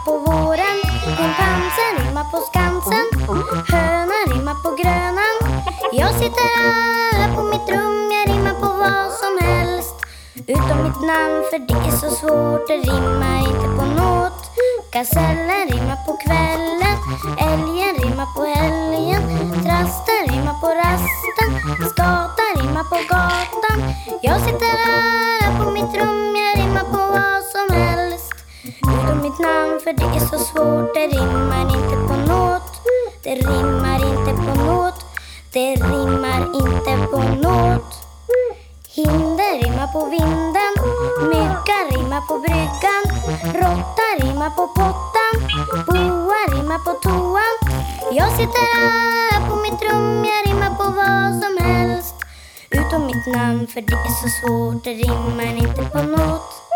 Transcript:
på våren. Schimpansen rimmar på Skansen. Hönan rimmar på Grönan. Jag sitter här på mitt rum, jag rimmar på vad som helst utom mitt namn, för det är så svårt, det rimmar inte på något. Gasellen rimmar på kvällen, älgen rimmar på helgen, trasten rimmar på rasten, skatan rimmar på gatan. Jag sitter här på mitt rum, jag rimmar på vad som helst utom mitt namn, för det är så svårt, det rimmar inte på något. Det rimmar inte på något. Det rimmar inte på något. Hinder rimmar på vinden, mygga rimmar på bryggan, råtta rimmar på pottan, boa rimmar på toan. Jag sitter här på mitt rum, jag rimmar på vad som helst utom mitt namn, för det är så svårt, det rimmar inte på något.